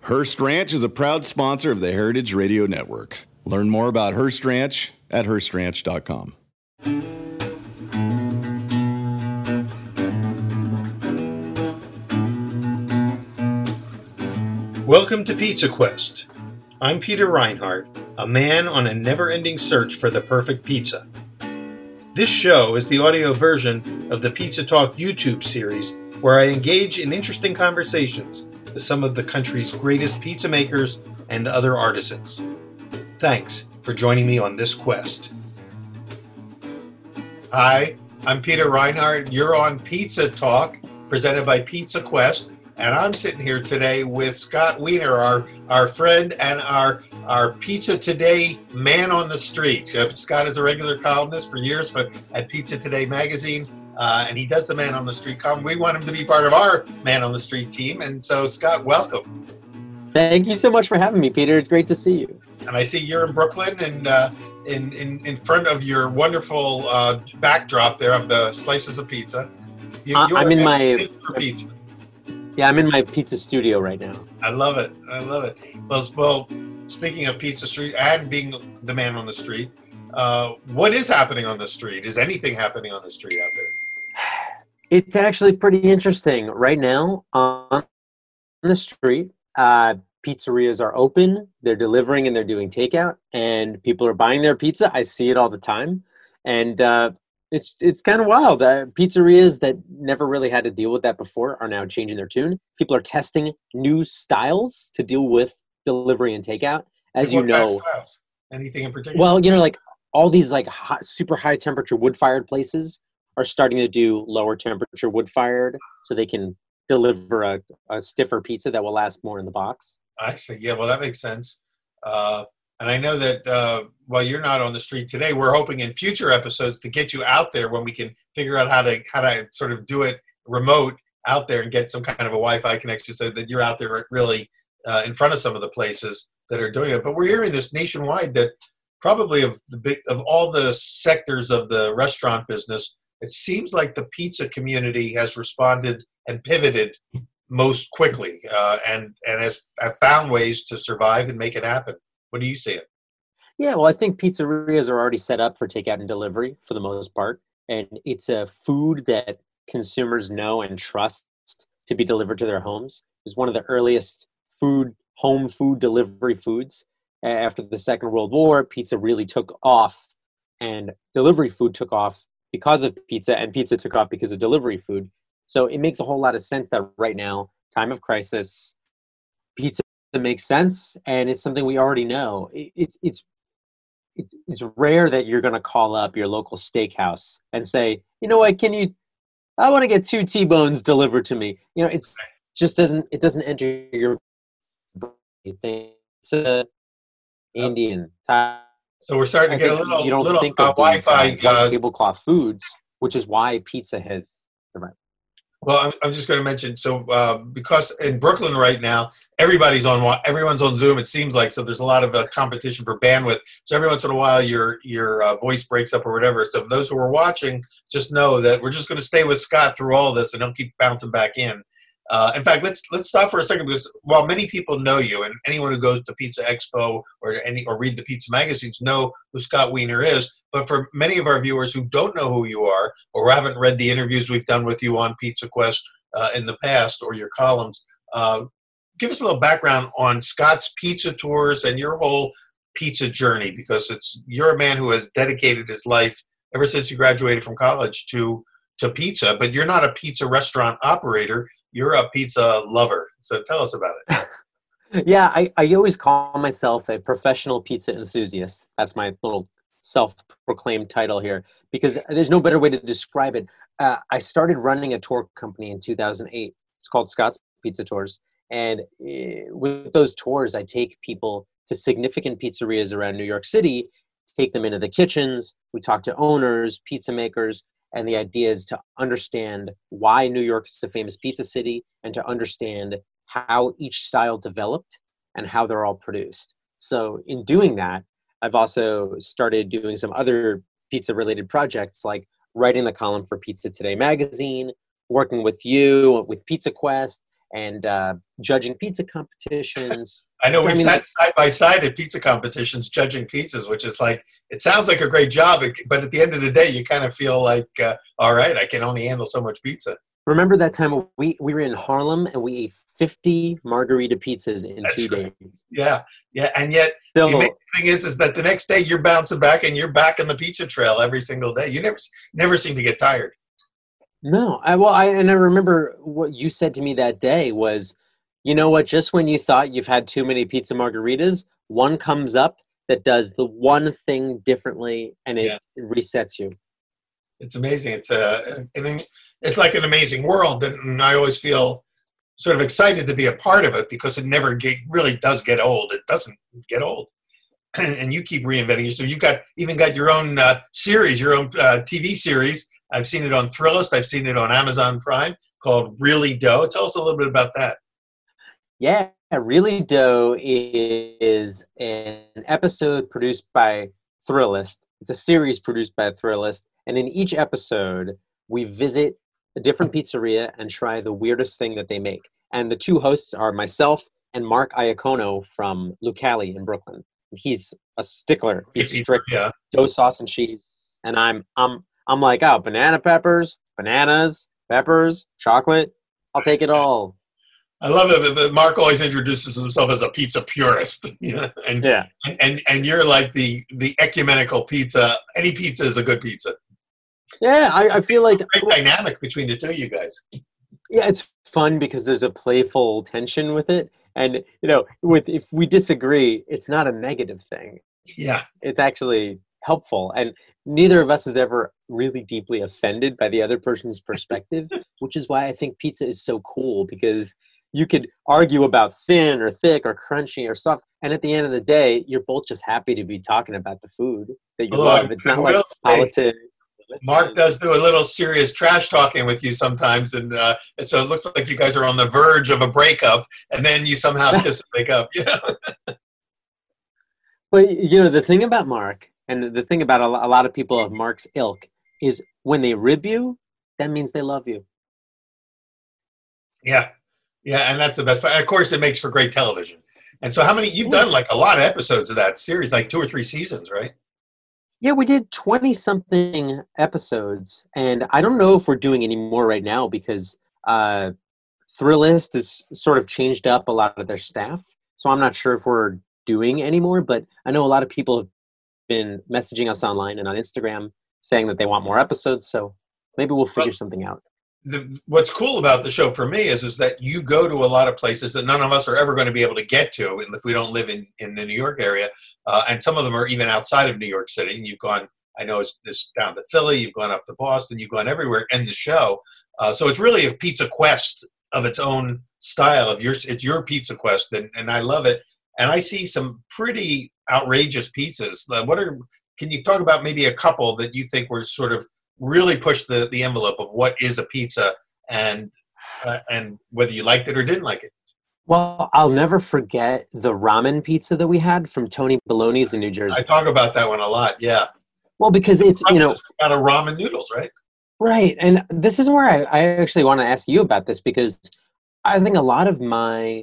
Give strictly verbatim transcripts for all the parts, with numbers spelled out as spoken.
Hearst Ranch is a proud sponsor of the Heritage Radio Network. Learn more about Hearst Ranch at hearst ranch dot com. Welcome to Pizza Quest. I'm Peter Reinhardt, a man on a never-ending search for the perfect pizza. This show is the audio version of the Pizza Talk YouTube series, where I engage in interesting conversations with some of the country's greatest pizza makers and other artisans. Thanks for joining me on this quest. Hi, I'm Peter Reinhardt. You're on Pizza Talk, presented by Pizza Quest, and I'm sitting here today with Scott Wiener, our, our friend and our, our Pizza Today man on the street. Uh, Scott is a regular columnist for years for, at Pizza Today magazine. Uh, and he does the Man on the Street column. We want him to be part of our Man on the Street team. And so, Scott, welcome. Thank you so much for having me, Peter. It's great to see you. And I see you're in Brooklyn and uh, in, in, in front of your wonderful uh, backdrop there of the slices of pizza. You, uh, I'm in my pizza. Yeah, I'm in my pizza studio right now. I love it. I love it. Well, well, speaking of Pizza Street and being the man on the street, uh, what is happening on the street? Is anything happening on the street out there? It's actually pretty interesting. Right now, on the street, uh, pizzerias are open, they're delivering and they're doing takeout, and people are buying their pizza. I see it all the time. And uh, it's it's kind of wild. Uh, pizzerias that never really had to deal with that before are now changing their tune. People are testing new styles to deal with delivery and takeout. As you know, styles? Anything in particular? Well, you know, like all these like hot, super high temperature wood-fired places are starting to do lower temperature wood fired so they can deliver a, a stiffer pizza that will last more in the box. I see. Yeah, well, that makes sense. Uh, and I know that uh, while you're not on the street today, we're hoping in future episodes to get you out there when we can figure out how to how to sort of do it remote out there and get some kind of a Wi-Fi connection so that you're out there really uh, in front of some of the places that are doing it. But we're hearing this nationwide that probably of the big, of all the sectors of the restaurant business, it seems like the pizza community has responded and pivoted most quickly uh, and, and has have found ways to survive and make it happen. What do you see it? Yeah, well, I think pizzerias are already set up for takeout and delivery for the most part. And it's a food that consumers know and trust to be delivered to their homes. It was one of the earliest food, home food delivery foods. After the Second World War, pizza really took off and delivery food took off because of pizza, and pizza took off because of delivery food. So it makes a whole lot of sense that right now, time of crisis, pizza makes sense, and it's something we already know. It, it's it's it's it's rare that you're going to call up your local steakhouse and say, you know what, can you? I want to get two T-bones delivered to me. You know, it just doesn't it doesn't enter your brain. It's a Indian time. So we're starting to I get a little, you don't little think uh, of these, Wi-Fi uh, uh, tablecloth foods, which is why pizza has. Well, I'm, I'm just going to mention, so uh, because in Brooklyn right now, everybody's on, everyone's on Zoom, it seems like, so there's a lot of uh, competition for bandwidth. So every once in a while, your your uh, voice breaks up or whatever. So those who are watching, just know that we're just going to stay with Scott through all this and he'll keep bouncing back in. Uh, in fact, let's let's stop for a second because while many people know you, and anyone who goes to Pizza Expo or any or read the pizza magazines know who Scott Wiener is, but for many of our viewers who don't know who you are or haven't read the interviews we've done with you on Pizza Quest uh, in the past or your columns, uh, give us a little background on Scott's pizza tours and your whole pizza journey, because it's you're a man who has dedicated his life ever since you graduated from college to to pizza, but you're not a pizza restaurant operator. You're a pizza lover. So tell us about it. Yeah, I, I always call myself a professional pizza enthusiast. That's my little self-proclaimed title here, because there's no better way to describe it. Uh, I started running a tour company in two thousand eight. It's called Scott's Pizza Tours. And uh, with those tours, I take people to significant pizzerias around New York City, take them into the kitchens. We talk to owners, pizza makers, and the idea is to understand why New York is a famous pizza city and to understand how each style developed and how they're all produced. So in doing that, I've also started doing some other pizza-related projects like writing the column for Pizza Today magazine, working with you, with Pizza Quest, and uh, judging pizza competitions. I know I we've mean, sat side by side at pizza competitions judging pizzas, which is like, it sounds like a great job, but at the end of the day, you kind of feel like, uh, all right, I can only handle so much pizza. Remember that time we, we were in Harlem and we ate fifty margarita pizzas in That's two right. days. Yeah, yeah, and yet So, the amazing thing is, is that the next day you're bouncing back and you're back on the pizza trail every single day. You never, never seem to get tired. no, I well, I and I remember what you said to me that day was, you know what? Just when you thought you've had too many pizza margaritas, one comes up that does the one thing differently, and it, Yeah. it resets you. It's amazing. It's a, an, it's like an amazing world, and I always feel sort of excited to be a part of it because it never get, really does get old. It doesn't get old, and you keep reinventing yourself. You've got even got your own uh, series, your own uh, T V series. I've seen it on Thrillist. I've seen it on Amazon Prime called Really Dough. Tell us a little bit about that. Yeah, Really Dough is an episode produced by Thrillist. It's a series produced by Thrillist, and in each episode, we visit a different pizzeria and try the weirdest thing that they make. And the two hosts are myself and Mark Iacono from Lucali in Brooklyn. He's a stickler. He's strict Yeah. dough, sauce, and cheese. And I'm I'm I'm like, oh, banana peppers, bananas, peppers, chocolate. I'll take it all. I love it, but Mark always introduces himself as a pizza purist, you know, and Yeah. and and you're like the the ecumenical pizza. Any pizza is a good pizza. Yeah, I, I feel like Great dynamic between the two of you guys. yeah, it's fun because there's a playful tension with it. And you know, with if we disagree, it's not a negative thing. Yeah, It's actually helpful. And neither of us is ever really deeply offended by the other person's perspective, which is why I think pizza is so cool, because you could argue about thin or thick or crunchy or soft, and at the end of the day, you're both just happy to be talking about the food that you Although love. I- It's not I like will say, politics. Mark does do a little serious trash talking with you sometimes, and, uh, and so it looks like you guys are on the verge of a breakup, and then you somehow kiss and make up. You know? But you know, the thing about Mark, and the thing about a lo- a lot of people of Mark's ilk, is when they rib you, that means they love you. Yeah, yeah, and that's the best part. And of course, it makes for great television. And so, how many you've done? Like a lot of episodes of that series, like two or three seasons, right? Yeah, we did twenty something episodes, and I don't know if we're doing any more right now because uh, Thrillist has sort of changed up a lot of their staff. So I'm not sure if we're doing any more, but I know a lot of people have been messaging us online and on Instagram saying that they want more episodes. So maybe we'll figure Well, something out. The, what's cool about the show for me is is that you go to a lot of places that none of us are ever going to be able to get to if we don't live in, in the New York area, uh, and some of them are even outside of New York City. And you've gone, I know it's this down to Philly, you've gone up to Boston, you've gone everywhere in the show. Uh, so it's really a pizza quest of its own style. Of your, it's your pizza quest, and, and I love it. And I see some pretty outrageous pizzas. Uh, what are? Can you talk about maybe a couple that you think were sort of really push the, the envelope of what is a pizza, and uh, and whether you liked it or didn't like it? Well, I'll never forget the ramen pizza that we had from Tony Baloney's in New Jersey. I talk about that one a lot. Yeah, Well, because it's, you know, out of ramen noodles, right? right. And this is where I, I actually want to ask you about this, because I think a lot of my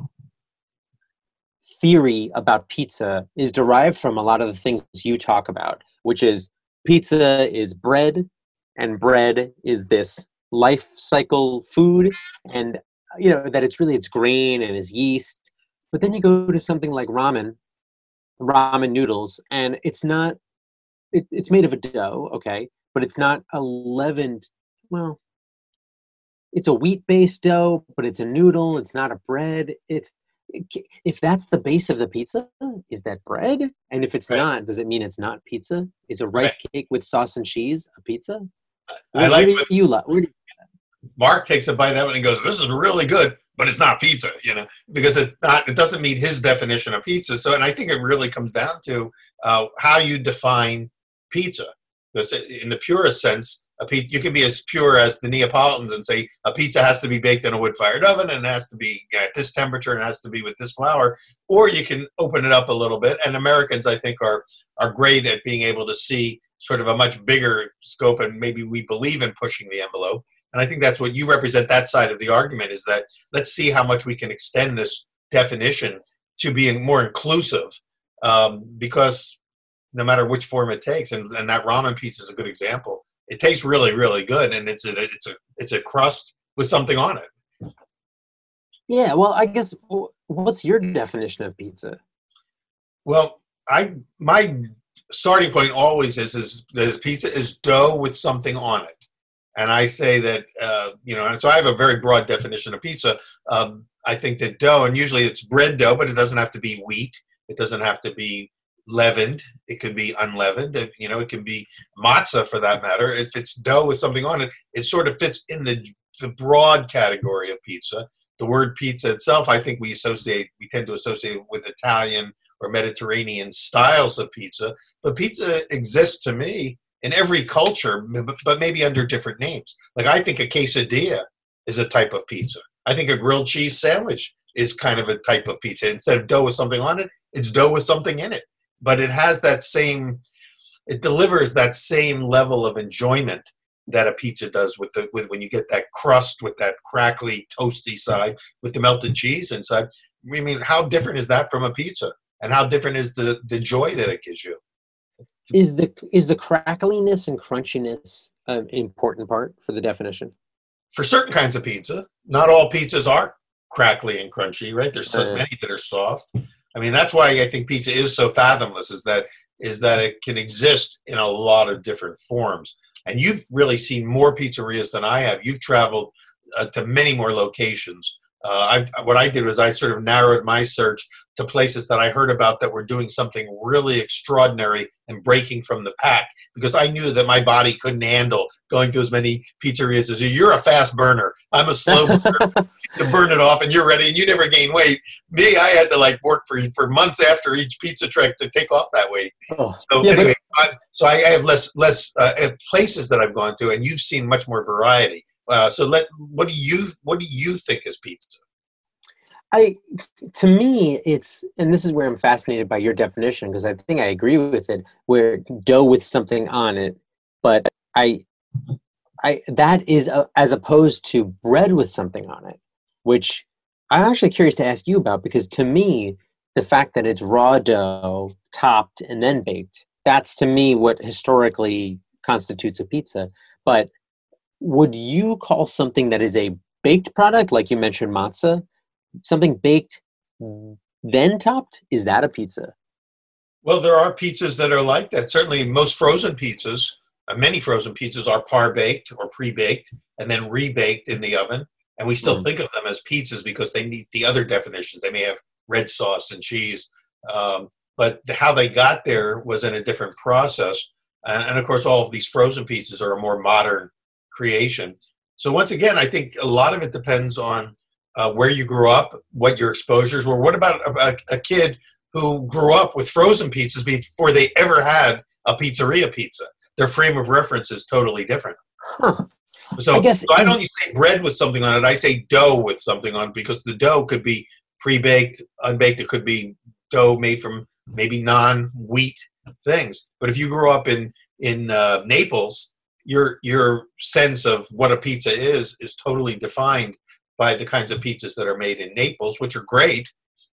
theory about pizza is derived from a lot of the things you talk about, which is pizza is bread, and bread is this life cycle food, and you know that it's really it's grain and it's yeast. But then you go to something like ramen, ramen noodles, and it's not it, it's made of a dough, okay, but it's not a leavened, well, it's a wheat-based dough, but it's a noodle, it's not a bread. It's if that's the base of the pizza, is that bread? And if it's Right. not, does it mean it's not pizza? Is a rice cake with sauce and cheese a pizza? I Where, like where what do you love? Where do Mark takes a bite of it and goes, "This is really good, but it's not pizza," you know, because it not it doesn't meet his definition of pizza. So, and I think it really comes down to uh, how you define pizza. Because in the purest sense, a pizza, you can be as pure as the Neapolitans and say a pizza has to be baked in a wood-fired oven and it has to be, you know, at this temperature and it has to be with this flour. Or you can open it up a little bit. And Americans, I think, are are great at being able to see sort of a much bigger scope, and maybe we believe in pushing the envelope. And I think that's what you represent, that side of the argument, is that let's see how much we can extend this definition to being more inclusive, um, because no matter which form it takes, and, and that ramen pizza is a good example. It tastes really, really good, and it's a it's a it's a crust with something on it. Yeah, well, I guess what's your definition of pizza? Well, I my starting point always is is, is pizza is dough with something on it, and I say that uh, you know, and so I have a very broad definition of pizza. Um, I think that dough, and usually it's bread dough, but it doesn't have to be wheat. It doesn't have to be leavened. It can be unleavened. It, you know, it can be matzah for that matter. If it's dough with something on it, it sort of fits in the the broad category of pizza. The word pizza itself, I think we associate, we tend to associate with Italian or Mediterranean styles of pizza. But pizza exists to me in every culture, but maybe under different names. Like I think a quesadilla is a type of pizza. I think a grilled cheese sandwich is kind of a type of pizza. Instead of dough with something on it, it's dough with something in it. But it has that same, it delivers that same level of enjoyment that a pizza does with the with when you get that crust with that crackly, toasty side with the melted cheese inside. I mean, how different is that from a pizza? And how different is the, the joy that it gives you? Is the is the crackliness and crunchiness an important part for the definition? For certain kinds of pizza. Not all pizzas are crackly and crunchy, right? There's so Uh. many that are soft. I mean, that's why I think pizza is so fathomless, is that is that it can exist in a lot of different forms. And you've really seen more pizzerias than I have. You've traveled uh, to many more locations. Uh, I've, what I did was I sort of narrowed my search to places that I heard about that were doing something really extraordinary and breaking from the pack, because I knew that my body couldn't handle going to as many pizzerias as you. You're a fast burner. I'm a slow burner. To burn it off and you're ready and you never gain weight. Me, I had to like work for for months after each pizza trek to take off that weight. Oh, so yeah, anyway, I, so I, I have less less uh, places that I've gone to, and you've seen much more variety. Uh, so let what do you what do you think is pizza? I, to me, it's, and this is where I'm fascinated by your definition, because I think I agree with it, where dough with something on it, but I, I that is a, as opposed to bread with something on it, which I'm actually curious to ask you about, because to me, the fact that it's raw dough, topped, and then baked, that's to me what historically constitutes a pizza. But would you call something that is a baked product, like you mentioned matzah, something baked then topped, is that a pizza? Well, there are pizzas that are like that. Certainly most frozen pizzas, uh, many frozen pizzas are par baked or pre-baked and then rebaked in the oven. And we still mm. think of them as pizzas because they meet the other definitions. They may have red sauce and cheese. Um, but how they got there was in a different process. And, and of course, all of these frozen pizzas are a more modern creation. So once again, I think a lot of it depends on Uh, where you grew up, what your exposures were. What about a, a kid who grew up with frozen pizzas before they ever had a pizzeria pizza? Their frame of reference is totally different. Huh. So I, guess so I don't say bread with something on it. I say dough with something on it, because the dough could be pre-baked, unbaked. It could be dough made from maybe non-wheat things. But if you grew up in in uh, Naples, your your sense of what a pizza is is totally defined by the kinds of pizzas that are made in Naples, which are great.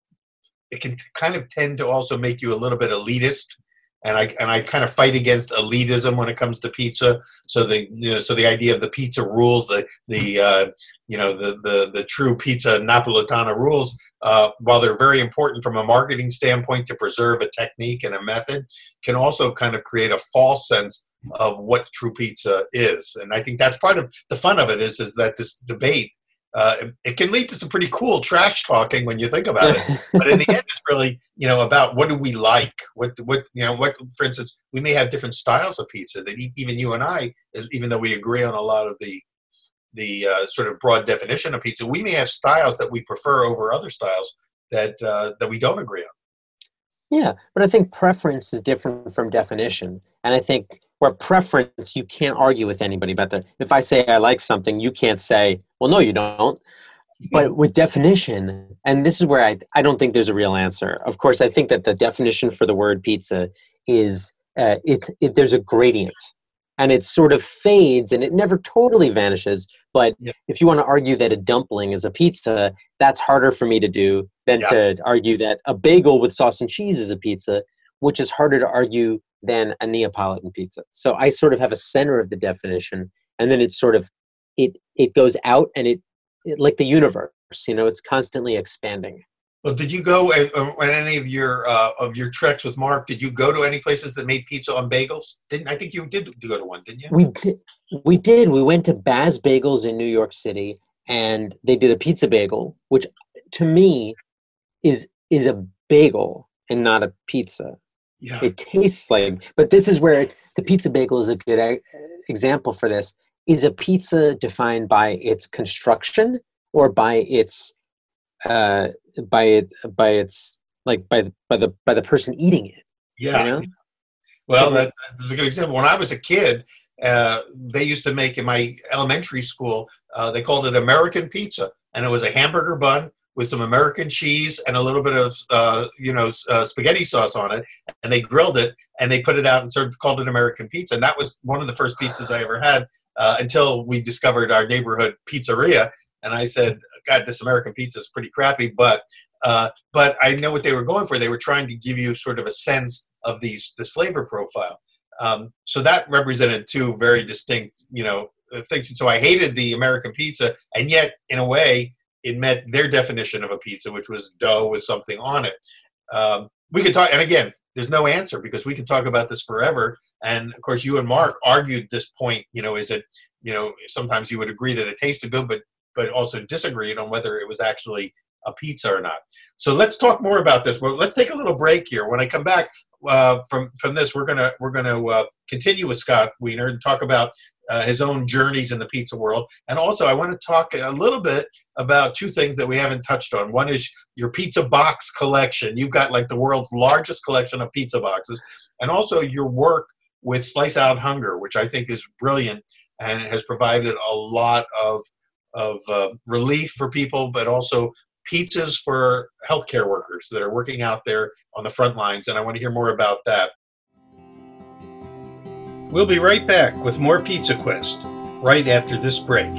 It can kind of tend to also make you a little bit elitist, and I and I kind of fight against elitism when it comes to pizza. So the you know, so the idea of the pizza rules, the the uh, you know the the the true pizza Napolitana rules, uh, while they're very important from a marketing standpoint to preserve a technique and a method, can also kind of create a false sense of what true pizza is. And I think that's part of the fun of it is is that this debate. Uh, it, it can lead to some pretty cool trash talking when you think about it. But in the end, it's really, you know, about what do we like? What, what, you know, what, for instance, we may have different styles of pizza that even you and I, even though we agree on a lot of the, the uh, sort of broad definition of pizza, we may have styles that we prefer over other styles that, uh, that we don't agree on. Yeah, but I think preference is different from definition. And I think where preference, you can't argue with anybody about that. If I say I like something, you can't say, well, no, you don't. But with definition, and this is where I, I don't think there's a real answer. Of course, I think that the definition for the word pizza is, uh, it's, it, there's a gradient. and it sort of fades and it never totally vanishes. But Yeah. if you want to argue that a dumpling is a pizza, that's harder for me to do than Yeah. to argue that a bagel with sauce and cheese is a pizza, which is harder to argue than a Neapolitan pizza. So I sort of have a center of the definition, and then it's sort of, it it goes out and it, it like the universe, you know, it's constantly expanding. Well, did you go uh, on any of your uh, of your treks with Mark? Did you go to any places that made pizza on bagels? Didn't I think you did go to one? Didn't you? We did. We did. We went to Baz Bagels in New York City, and they did a pizza bagel, which to me is is a bagel and not a pizza. Yeah. It tastes like, but this is where it, the pizza bagel is a good uh, example for this. Is a pizza defined by its construction or by its uh, by it by its like by by the by the person eating it? Yeah. You know? Well, that, that's a good example. When I was a kid, uh, they used to make in my elementary school. Uh, they called it American pizza, and it was a hamburger bun with some American cheese and a little bit of uh, you know uh, spaghetti sauce on it, and they grilled it and they put it out and served called it American pizza. And that was one of the first pizzas I ever had uh, until we discovered our neighborhood pizzeria. And I said, God, this American pizza is pretty crappy, but uh, but I know what they were going for. They were trying to give you sort of a sense of these this flavor profile. Um, so that represented two very distinct, you know, things. And so I hated the American pizza, and yet in a way, it met their definition of a pizza, which was dough with something on it. Um, we could talk, and again, there's no answer because we could talk about this forever. And of course, you and Mark argued this point. You know, is it, you know, sometimes you would agree that it tasted good, but but also disagreed on whether it was actually a pizza or not. So let's talk more about this. Well, let's take a little break here. When I come back uh, from from this, we're gonna we're gonna uh, continue with Scott Wiener and talk about uh, his own journeys in the pizza world. And also, I want to talk a little bit about two things that we haven't touched on. One is your pizza box collection. You've got like the world's largest collection of pizza boxes, and also your work with Slice Out Hunger, which I think is brilliant and has provided a lot of of uh, relief for people, but also pizzas for healthcare workers that are working out there on the front lines. And I want to hear more about that. We'll be right back with more Pizza Quest right after this break.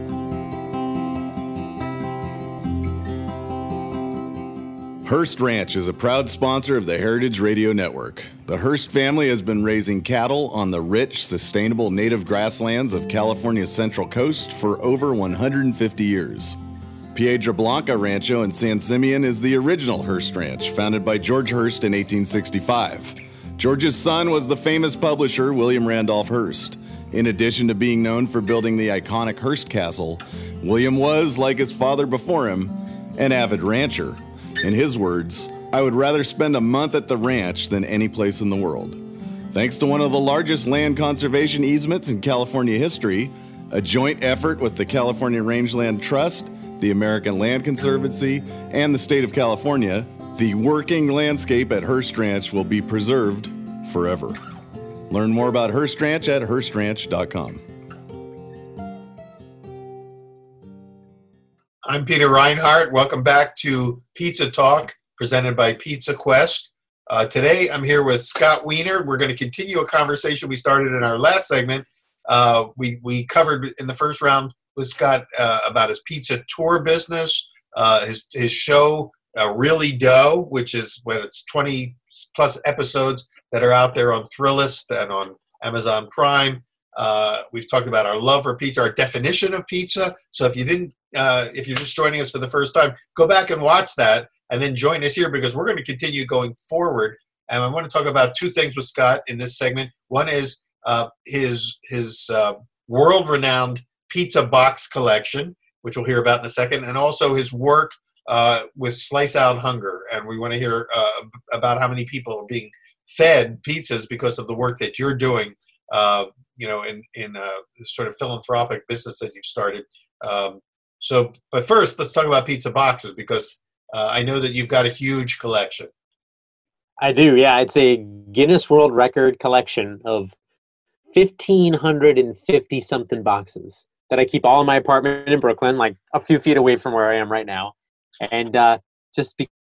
Hearst Ranch is a proud sponsor of the Heritage Radio Network. The Hearst family has been raising cattle on the rich, sustainable native grasslands of California's Central Coast for over one hundred fifty years. Piedra Blanca Rancho in San Simeon is the original Hearst Ranch, founded by George Hearst in eighteen sixty-five. George's son was the famous publisher William Randolph Hearst. In addition to being known for building the iconic Hearst Castle, William was, like his father before him, an avid rancher. In his words, "I would rather spend a month at the ranch than any place in the world." Thanks to one of the largest land conservation easements in California history, a joint effort with the California Rangeland Trust, the American Land Conservancy, and the state of California, the working landscape at Hearst Ranch will be preserved forever. Learn more about Hearst Ranch at hearst ranch dot com. I'm Peter Reinhardt. Welcome back to Pizza Talk, presented by Pizza Quest. Uh, today, I'm here with Scott Wiener. We're going to continue a conversation we started in our last segment. Uh, we, we covered in the first round with Scott uh, about his pizza tour business, uh, his, his show, uh, Really Dough, which is when it's twenty plus episodes that are out there on Thrillist and on Amazon Prime. Uh, we've talked about our love for pizza, our definition of pizza. So if you didn't, uh, if you're just joining us for the first time, go back and watch that and then join us here because we're going to continue going forward. And I want to talk about two things with Scott in this segment. One is uh, his, his uh, world-renowned pizza box collection, which we'll hear about in a second, and also his work uh, with Slice Out Hunger. And we want to hear uh, about how many people are being fed pizzas because of the work that you're doing, uh, you know, in, in uh, this sort of philanthropic business that you've started. Um, so, but first, let's talk about pizza boxes because uh, I know that you've got a huge collection. I do, yeah. It's a Guinness World Record collection of fifteen fifty something boxes that I keep all in my apartment in Brooklyn, like a few feet away from where I am right now. And uh, just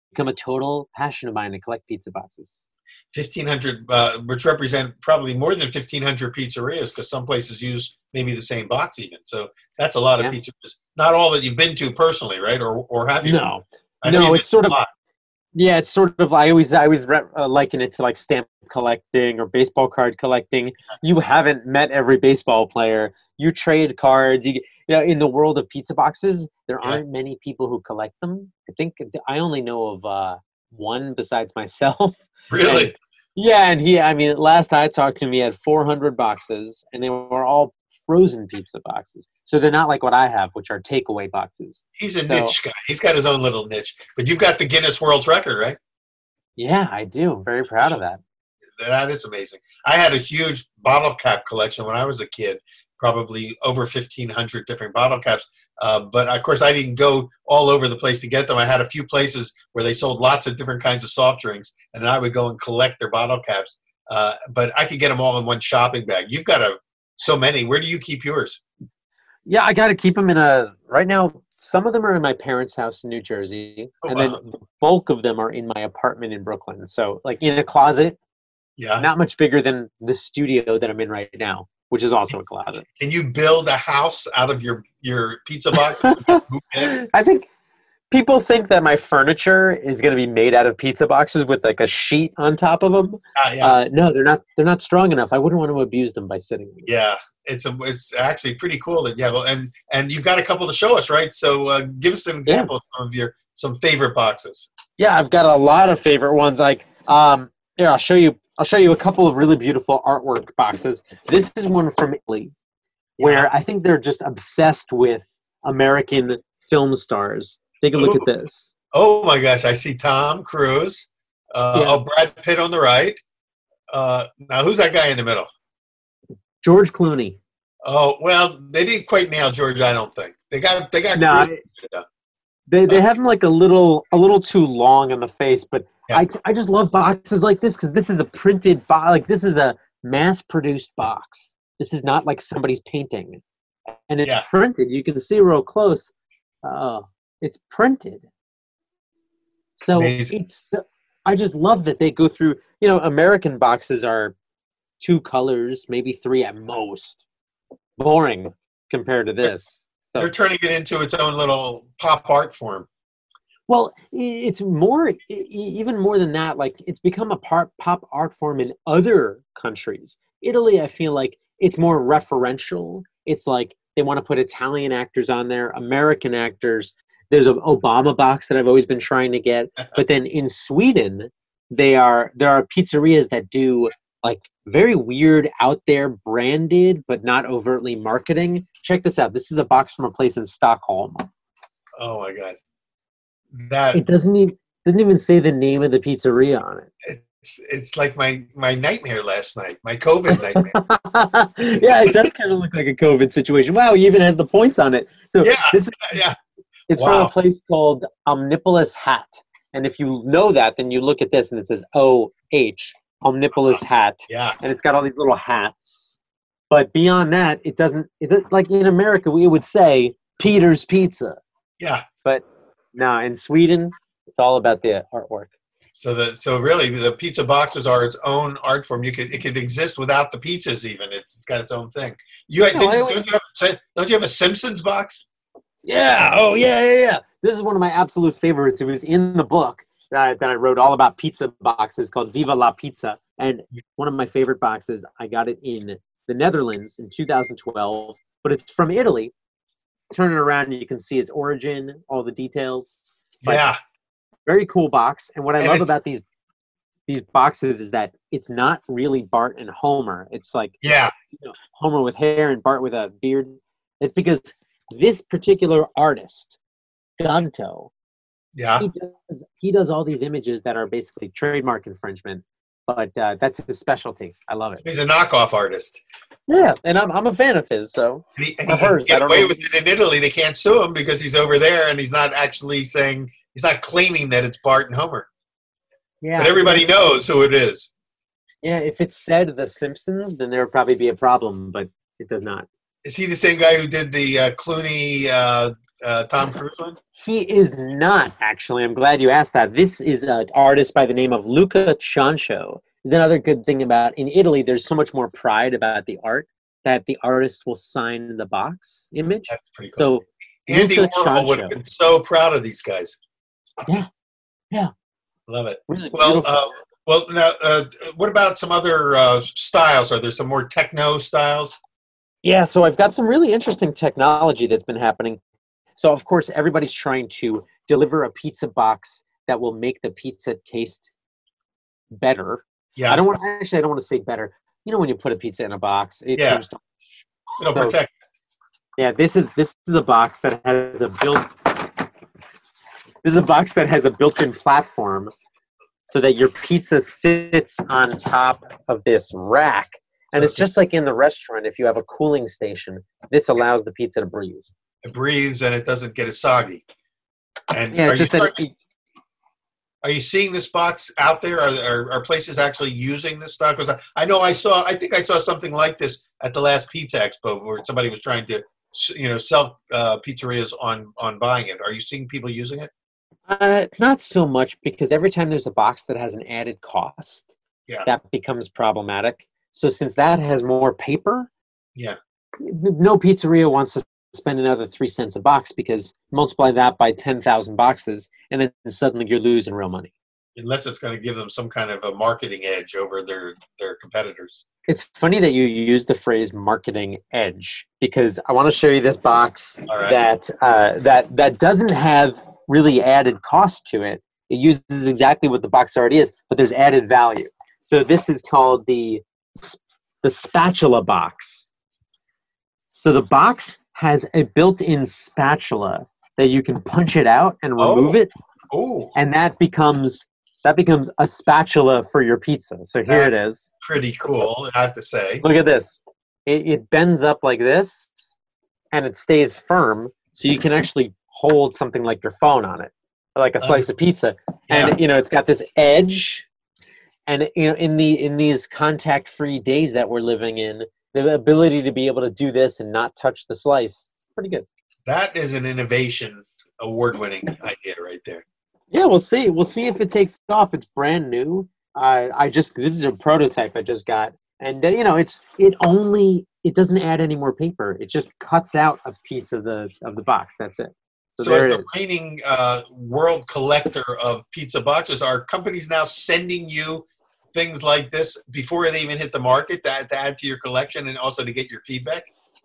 become a total passion of mine to collect pizza boxes. fifteen hundred, uh, which represent probably more than fifteen hundred pizzerias, because some places use maybe the same box even. So that's a lot of Yeah. pizzerias. Not all that you've been to personally, right? Or or have you? No, I know no, you've it's been sort to of a lot. yeah, it's sort of. I always I always re- uh, liken it to like stamp collecting or baseball card collecting. You haven't met every baseball player. You trade cards. You, get- you know, in the world of pizza boxes, there Yeah. aren't many people who collect them. I think I only know of uh, one besides myself. Really? And, yeah, and he. I mean, last I talked to him, he had four hundred boxes, and they were all frozen pizza boxes. So they're not like what I have, which are takeaway boxes. He's a So- niche guy. He's got his own little niche. But you've got the Guinness World's Record, right? Yeah, I do. I'm very proud of that. That is amazing. I had a huge bottle cap collection when I was a kid, probably over fifteen hundred different bottle caps. Uh, but of course, I didn't go all over the place to get them. I had a few places where they sold lots of different kinds of soft drinks, and I would go and collect their bottle caps. Uh, but I could get them all in one shopping bag. You've got a, so many. Where do you keep yours? Yeah, I got to keep them in a. Right now, some of them are in my parents' house in New Jersey, Oh, and wow. then the bulk of them are in my apartment in Brooklyn. So, like in a closet, Yeah. not much bigger than the studio that I'm in right now, which is also a closet. Can you build a house out of your, your pizza box? Move in? I think people think that my furniture is going to be made out of pizza boxes with like a sheet on top of them. Ah, yeah. Uh, no, they're not. They're not strong enough. I wouldn't want to abuse them by sitting. Yeah, it's a, it's actually pretty cool that you have, and and you've got a couple to show us, right? So uh, give us an example of some of your some favorite boxes. Yeah, I've got a lot of favorite ones. Like, um, here I'll show you. I'll show you a couple of really beautiful artwork boxes. This is one from Italy, where I think they're just obsessed with American film stars. Take a look Ooh. at this. Oh my gosh, I see Tom Cruise. Uh, Yeah. Oh, Brad Pitt on the right. Uh, now who's that guy in the middle? George Clooney. Oh well, they didn't quite nail George. I don't think they got they got. No, Cruise. Yeah. they they have him like a little a little too long on the face, but Yeah. I I just love boxes like this because this is a printed box. Like this is a mass produced box. This is not like somebody's painting, and it's Yeah. printed. You can see real close. Uh, it's printed. So Amazing. it's. I just love that they go through. You know, American boxes are two colors, maybe three at most. Boring compared to this. So. They're turning it into its own little pop art form. Well, i- it's more, e- e- even more than that. Like it's become a part, pop art form in other countries. Italy, I feel like it's more referential. It's like they want to put Italian actors on there, American actors. There's an Obama box that I've always been trying to get. But then in Sweden, they are there are pizzerias that do like very weird, out there, branded, but not overtly marketing. Check this out. This is a box from a place in Stockholm. Oh my god, that It doesn't even doesn't even say the name of the pizzeria on it. it's it's like my my nightmare last night, my COVID nightmare. Yeah, it does kind of look like a COVID situation. Wow, he even has the points on it. So Yeah. this is Yeah, it's Wow. from a place called Omnipolis Hat. And if you know that, then you look at this and it says O H, Omnipolis Hat. yeah. And it's got all these little hats. But beyond that, it doesn't it doesn't- like in America we would say Peter's Pizza. Yeah. But no, in Sweden, it's all about the artwork. So the so really the pizza boxes are its own art form. You could it could exist without the pizzas even. It's, it's got its own thing. You No, didn't- I always- don't you have don't you have a Simpsons box? Yeah. Oh, yeah, yeah, yeah. This is one of my absolute favorites. It was in the book that I, that I wrote all about pizza boxes called Viva la Pizza. And one of my favorite boxes, I got it in the Netherlands in two thousand twelve, but it's from Italy. Turn it around and you can see its origin, all the details. But Yeah. very cool box. And what I And love it's- about these these boxes is that it's not really Bart and Homer. It's like Yeah. you know, Homer with hair and Bart with a beard. It's because this particular artist, Ganto, Yeah. he does he does all these images that are basically trademark infringement, but uh, that's his specialty. I love it. He's a knockoff artist. Yeah, and I'm I'm a fan of his. So And he, and Or he can hers, I get don't away know. with it in Italy. They can't sue him because he's over there and he's not actually saying he's not claiming that it's Bart and Homer. yeah, But everybody knows who it is. yeah. If it said The Simpsons, then there would probably be a problem, but it does not. Is he the same guy who did the uh, Clooney uh, uh, Tom Cruise one? He is not, actually. I'm glad you asked that. This is an artist by the name of Luca Ciancio. Is another good thing about in Italy, there's so much more pride about the art that the artist will sign the box image. That's pretty cool. So Andy Luca Warhol would Ciancio. have been so proud of these guys. Yeah, yeah. Love it. Really Well, beautiful. uh, well, now, uh, what about some other uh, styles? Are there some more techno styles? Yeah, so I've got some really interesting technology that's been happening. So, of course, everybody's trying to deliver a pizza box that will make the pizza taste better. Yeah. I don't want actually I don't want to say better. You know when you put a pizza in a box, it Yeah. turns to It'll so, protect. Yeah, this is this is a box that has a built This is a box that has a built-in platform so that your pizza sits on top of this rack. And So it's just like in the restaurant, if you have a cooling station, this allows the pizza to breathe. It breathes and it doesn't get as soggy. And Yeah, are, it's you just that starting- it, are you seeing this box out there? Are, are, are places actually using this stuff? Because I, I know I saw, I think I saw something like this at the last Pizza Expo where somebody was trying to, you know, sell uh, pizzerias on, on buying it. Are you seeing people using it? Uh, not so much, because every time there's a box that has an added cost, Yeah. that becomes problematic. So since that has more paper, Yeah. no pizzeria wants to spend another three cents a box, because multiply that by ten thousand boxes, and then suddenly you're losing real money. Unless it's going to give them some kind of a marketing edge over their, their competitors. It's funny that you use the phrase marketing edge, because I want to show you this box All right. that uh, that that doesn't have really added cost to it. It uses exactly what the box already is, but there's added value. So this is called the the spatula box. So the box has a built-in spatula that you can punch it out and remove Oh. it, Oh, and that becomes that becomes a spatula for your pizza. So here it is. pretty cool, I have to say. Look at this. It, it bends up like this, and it stays firm, so you can actually hold something like your phone on it, like a slice of pizza. Yeah. And you know, it's got this edge. And you know, in the in these contact-free days that we're living in, the ability to be able to do this and not touch the slice, it's pretty good. That is an innovation award-winning idea right there. Yeah, we'll see. We'll see if it takes off. It's brand new. Uh, I just this is a prototype I just got, and uh, you know, it's it only it doesn't add any more paper. It just cuts out a piece of the of the box. That's it. So, So, there as it the is. reigning uh, world collector of pizza boxes, are companies now sending you things like this before they even hit the market to, to add to your collection and also to get your feedback?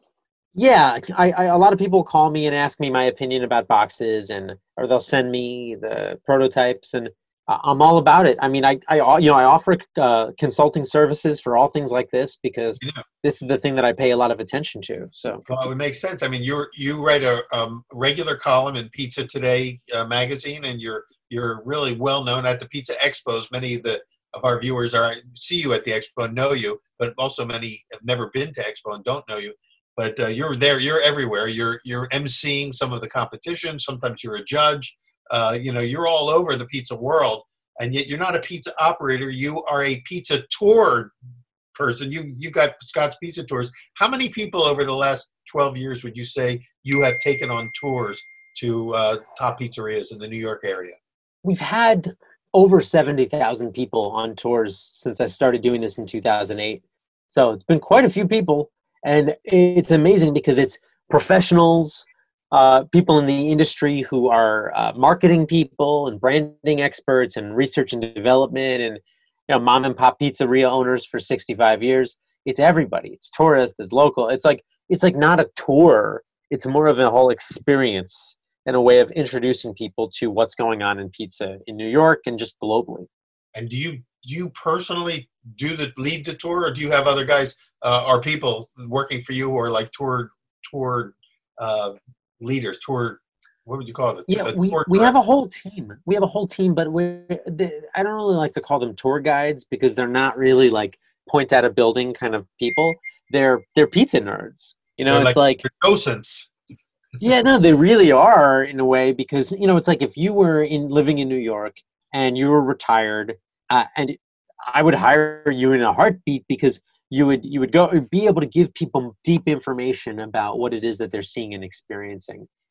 Yeah, I, I a lot of people call me and ask me my opinion about boxes, and or they'll send me the prototypes, and uh, I'm all about it. I mean, I, I you know I offer uh, consulting services for all things like this, because Yeah. this is the thing that I pay a lot of attention to. So Well, it makes sense. I mean, you you write a um, regular column in Pizza Today uh, magazine, and you're you're really well known at the Pizza Expos. Many of the of our viewers are see you at the expo and know you, but also many have never been to expo and don't know you. But uh, you're there. You're everywhere. You're you're emceeing some of the competition. Sometimes you're a judge. Uh, you know, you're all over the pizza world, and yet you're not a pizza operator. You are a pizza tour person. You you got Scott's Pizza Tours. How many people over the last twelve years would you say you have taken on tours to uh, top pizzerias in the New York area? we've had over seventy thousand people on tours since I started doing this in two thousand eight. So it's been quite a few people, and it's amazing because it's professionals, uh, people in the industry who are uh, marketing people and branding experts and research and development, and you know, mom and pop pizzeria owners for sixty-five years. It's everybody. It's tourists. It's local. It's like it's like not a tour. It's more of a whole experience and a way of introducing people to what's going on in pizza in New York and just globally. And do you do you personally do the lead the tour, or do you have other guys uh, or people working for you who are like tour tour uh, leaders, tour? What would you call it? Yeah, A we, tour we have director? a whole team. We have a whole team, but we I don't really like to call them tour guides because they're not really like point at a building kind of people. They're they're pizza nerds. You know, They're it's like, docents. yeah, no, they really are in a way, because you know, it's like if you were in living in New York and you were retired, uh, and I would hire you in a heartbeat, because you would you would go be able to give people deep information about what it is that they're seeing and experiencing.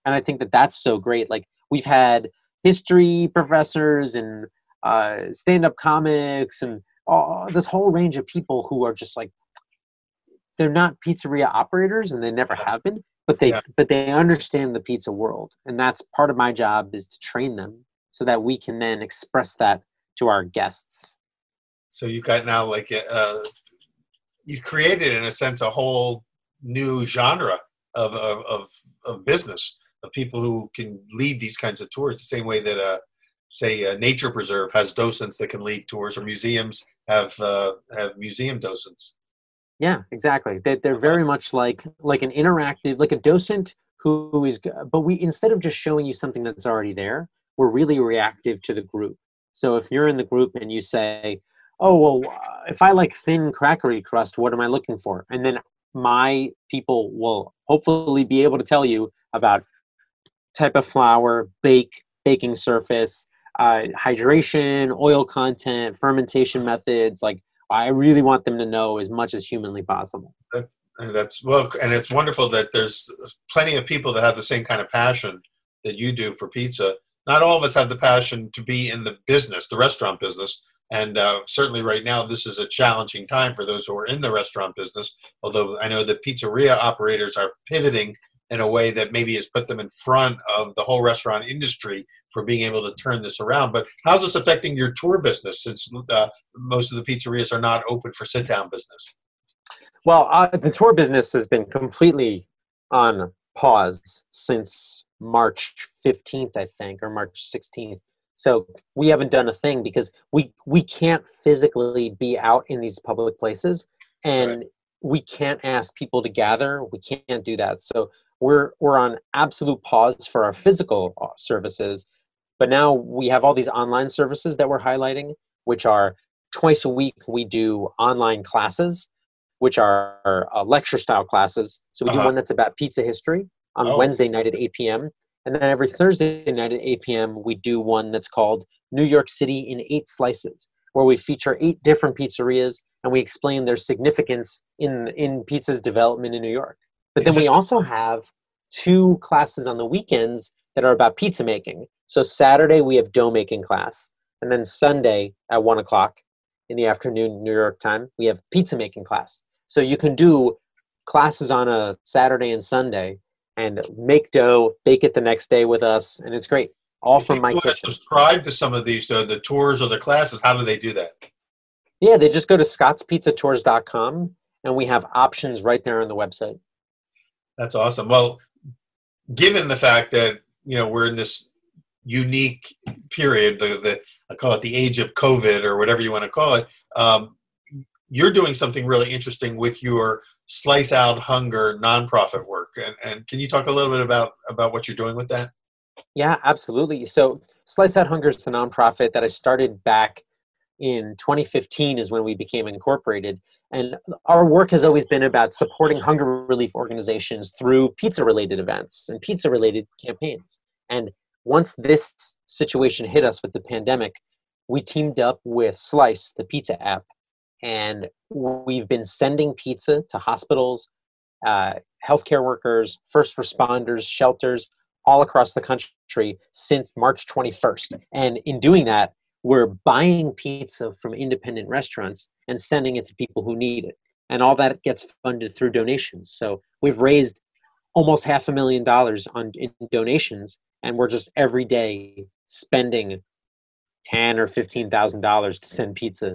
And I think that that's so great. Like, we've had history professors and uh, stand-up comics and uh, this whole range of people who are just like, they're not pizzeria operators and they never have been, but they, yeah. but they understand the pizza world. And that's part of my job, is to train them so that we can then express that to our guests. So you've got now like, uh, you've created in a sense, a whole new genre of, of, of, of business, of people who can lead these kinds of tours the same way that, uh, say, a nature preserve has docents that can lead tours, or museums have, uh, have museum docents. Yeah, exactly. They, they're very much like like an interactive, like a docent who is, but we, instead of just showing you something that's already there, we're really reactive to the group. So if you're in the group and you say, oh, well, if I like thin crackery crust, what am I looking for? And then my people will hopefully be able to tell you about type of flour, bake, baking surface, uh, hydration, oil content, fermentation methods. Like, I really want them to know as much as humanly possible. That, that's well, and it's wonderful that there's plenty of people that have the same kind of passion that you do for pizza. Not all of us have the passion to be in the business, the restaurant business. And uh, certainly right now, this is a challenging time for those who are in the restaurant business, although I know that pizzeria operators are pivoting in a way that maybe has put them in front of the whole restaurant industry for being able to turn this around. But how's this affecting your tour business, since uh, most of the pizzerias are not open for sit-down business? Well, uh, the tour business has been completely on pause since March fifteenth, I think, or March sixteenth. So we haven't done a thing because we, we can't physically be out in these public places, and right. we can't ask people to gather. We can't do that. So we're, we're on absolute pause for our physical services, but now we have all these online services that we're highlighting, which are twice a week. We do online classes, which are uh, lecture style classes. So we uh-huh. do one that's about pizza history on oh. Wednesday night at eight p.m. And then every Thursday night at eight p.m., we do one that's called New York City in Eight Slices, where we feature eight different pizzerias and we explain their significance in, in pizza's development in New York. But then we also have two classes on the weekends that are about pizza making. So Saturday, we have dough making class. And then Sunday at one o'clock in the afternoon, New York time, we have pizza making class. So you can do classes on a Saturday and Sunday and make dough, bake it the next day with us, and it's great. All from my kitchen. Subscribe to some of these, uh, the tours or the classes. How do they do that? Yeah, they just go to scotts pizza tours dot com, and we have options right there on the website. That's awesome. Well, given the fact that, you know, we're in this unique period, the, the I call it the age of COVID or whatever you want to call it, um, you're doing something really interesting with your Slice Out Hunger nonprofit work. And, and can you talk a little bit about, about what you're doing with that? Yeah, absolutely. So Slice Out Hunger is the nonprofit that I started back in twenty fifteen is when we became incorporated. And our work has always been about supporting hunger relief organizations through pizza-related events and pizza-related campaigns. And once this situation hit us with the pandemic, we teamed up with Slice, the pizza app, and we've been sending pizza to hospitals, uh, healthcare workers, first responders, shelters, all across the country since March twenty-first. And in doing that, we're buying pizza from independent restaurants and sending it to people who need it. And all that gets funded through donations. So we've raised almost half a million dollars on in donations, and we're just every day spending ten or fifteen thousand dollars to send pizza.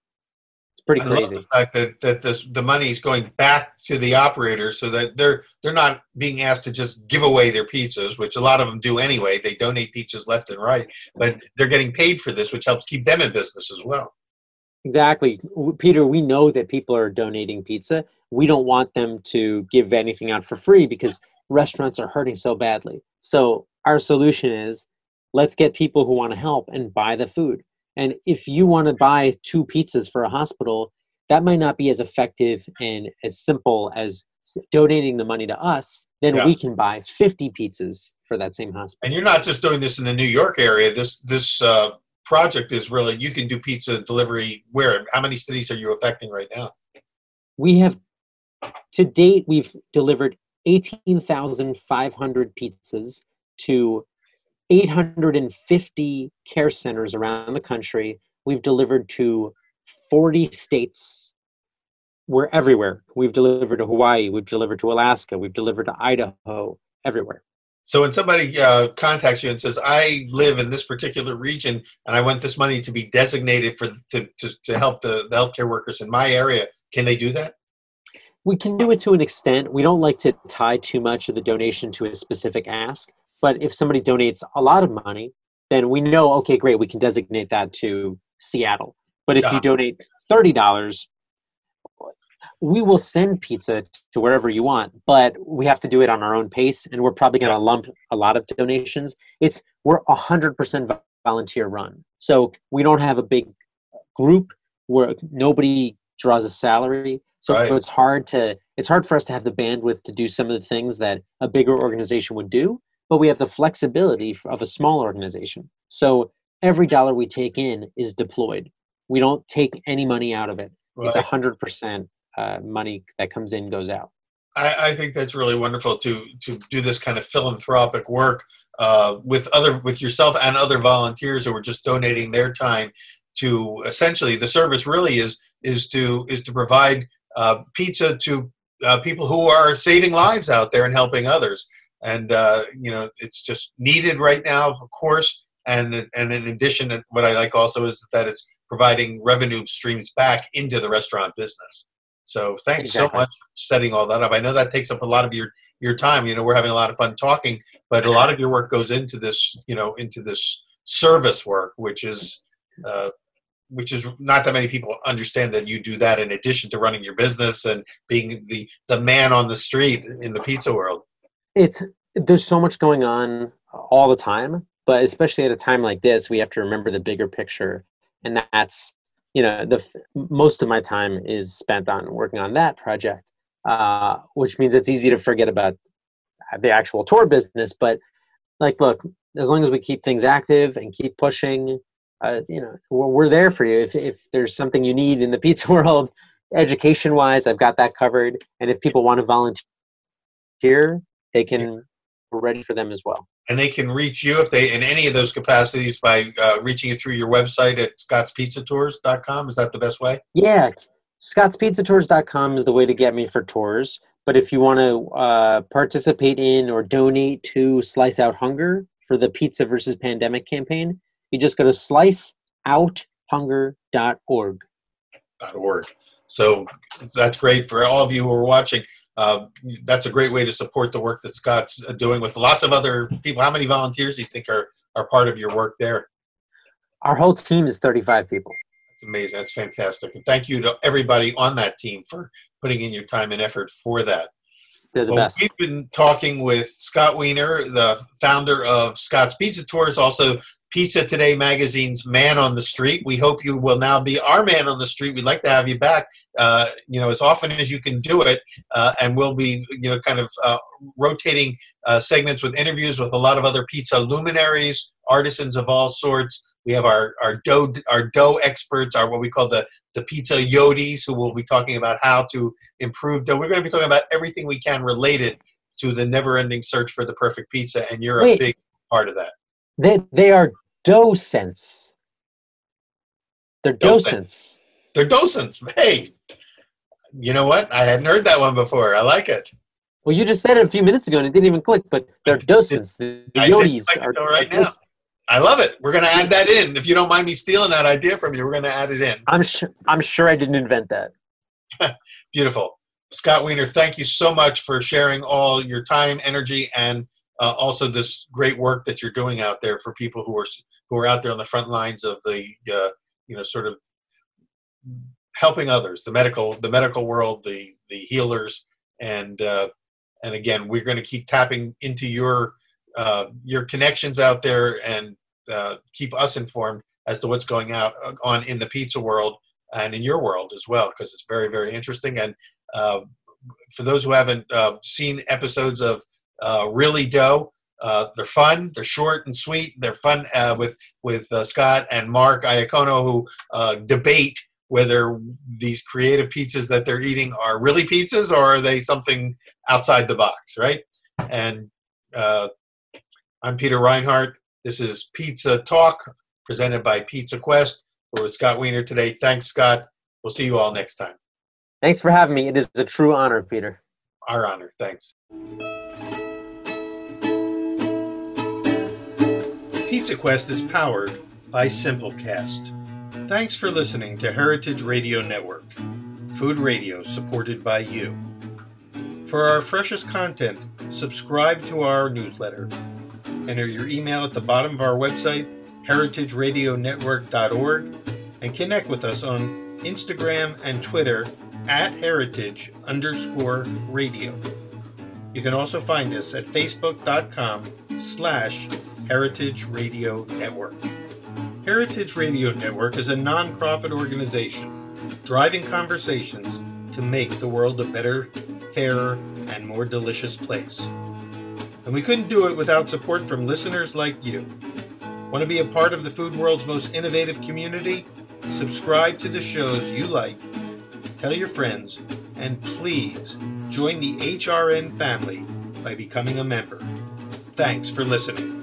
It's pretty crazy. I love the fact that, that this, the money is going back to the operators so that they're they're not being asked to just give away their pizzas, which a lot of them do anyway. They donate pizzas left and right, but they're getting paid for this, which helps keep them in business as well. Exactly. Peter, we know that people are donating pizza. We don't want them to give anything out for free because restaurants are hurting so badly. So our solution is, let's get people who want to help and buy the food. And if you want to buy two pizzas for a hospital, that might not be as effective and as simple as donating the money to us. Then yeah. we can buy fifty pizzas for that same hospital. And you're not just doing this in the New York area. This this uh, project is really, you can do pizza delivery where? How many cities are you affecting right now? We have, to date, we've delivered eighteen thousand five hundred pizzas to eight hundred fifty care centers around the country. We've delivered to forty states. We're everywhere. We've delivered to Hawaii. We've delivered to Alaska. We've delivered to Idaho, everywhere. So when somebody uh, contacts you and says, I live in this particular region and I want this money to be designated for to, to, to help the, the healthcare workers in my area, can they do that? We can do it to an extent. We don't like to tie too much of the donation to a specific ask. But if somebody donates a lot of money, then we know, okay, great, we can designate that to Seattle. But if you donate thirty dollars, we will send pizza to wherever you want, but we have to do it on our own pace, and we're probably going to lump a lot of donations. It's we're one hundred percent volunteer run. So we don't have a big group where nobody draws a salary. So, right. so it's hard to it's hard for us to have the bandwidth to do some of the things that a bigger organization would do, but we have the flexibility of a small organization. So every dollar we take in is deployed. We don't take any money out of it. Right. It's one hundred percent uh, money that comes in goes out. I, I think that's really wonderful to to do this kind of philanthropic work uh, with other with yourself and other volunteers who are just donating their time to essentially the service really is is to is to provide uh, pizza to uh, people who are saving lives out there and helping others. And uh, you know, it's just needed right now, of course. And and in addition, what I like also is that it's providing revenue streams back into the restaurant business. So thanks exactly. so much for setting all that up. I know that takes up a lot of your, your time. You know, we're having a lot of fun talking, but a lot of your work goes into this, you know, into this service work, which is, uh, which is not that many people understand that you do that in addition to running your business and being the, the man on the street in the pizza world. It's, there's so much going on all the time, but especially at a time like this, we have to remember the bigger picture. And that's, you know, the most of my time is spent on working on that project, uh, which means it's easy to forget about the actual tour business. But like, look, as long as we keep things active and keep pushing, uh, you know, we're, we're there for you. If if there's something you need in the pizza world, education-wise, I've got that covered. And if people want to volunteer, they can. We're ready for them as well. And they can reach you if they in any of those capacities by uh, reaching you through your website at scotts pizza tours dot com. Is that the best way? Yeah. scotts pizza tours dot com is the way to get me for tours. But if you want to uh, participate in or donate to Slice Out Hunger for the Pizza versus Pandemic campaign, you just go to slice out hunger dot org. .org. So that's great for all of you who are watching. Uh, that's a great way to support the work that Scott's doing with lots of other people. How many volunteers do you think are, are part of your work there? Our whole team is thirty-five people. That's amazing. That's fantastic. And thank you to everybody on that team for putting in your time and effort for that. They're the well, best. We've been talking with Scott Wiener, the founder of Scott's Pizza Tours, also Pizza Today magazine's man on the street. We hope you will now be our man on the street. We'd like to have you back, uh, you know, as often as you can do it. Uh, and we'll be, you know, kind of uh, rotating uh, segments with interviews with a lot of other pizza luminaries, artisans of all sorts. We have our our dough our dough experts, our what we call the the pizza yodis, who will be talking about how to improve dough. We're going to be talking about everything we can related to the never-ending search for the perfect pizza, and you're Wait. a big part of that. They they are docents. They're docents. They're docents. Hey, you know what? I hadn't heard that one before. I like it. Well, you just said it a few minutes ago and it didn't even click, but they're docents. The, the yodis are right now. I love it. We're going to add that in. If you don't mind me stealing that idea from you, we're going to add it in. I'm sure. I'm sure I didn't invent that. Beautiful, Scott Wiener. Thank you so much for sharing all your time, energy, and uh, also this great work that you're doing out there for people who are who are out there on the front lines of the uh, you know sort of helping others, the medical the medical world, the the healers, and uh, and again, we're going to keep tapping into your. Uh, your connections out there and uh, keep us informed as to what's going out uh, on in the pizza world and in your world as well, because it's very, very interesting. And uh, for those who haven't uh, seen episodes of uh, Really Dough, uh, they're fun, they're short and sweet, they're fun uh, with with uh, Scott and Mark Iacono, who uh, debate whether these creative pizzas that they're eating are really pizzas or are they something outside the box, right? And uh, I'm Peter Reinhardt. This is Pizza Talk, presented by Pizza Quest. We're with Scott Wiener today. Thanks, Scott. We'll see you all next time. Thanks for having me. It is a true honor, Peter. Our honor. Thanks. Pizza Quest is powered by Simplecast. Thanks for listening to Heritage Radio Network, food radio supported by you. For our freshest content, subscribe to our newsletter. Enter your email at the bottom of our website, heritage radio network dot org, and connect with us on Instagram and Twitter at heritage underscore radio. You can also find us at facebook.com slash heritage radio network. Heritage Radio Network is a non-profit organization driving conversations to make the world a better, fairer, and more delicious place. And we couldn't do it without support from listeners like you. Want to be a part of the food world's most innovative community? Subscribe to the shows you like, tell your friends, and please join the H R N family by becoming a member. Thanks for listening.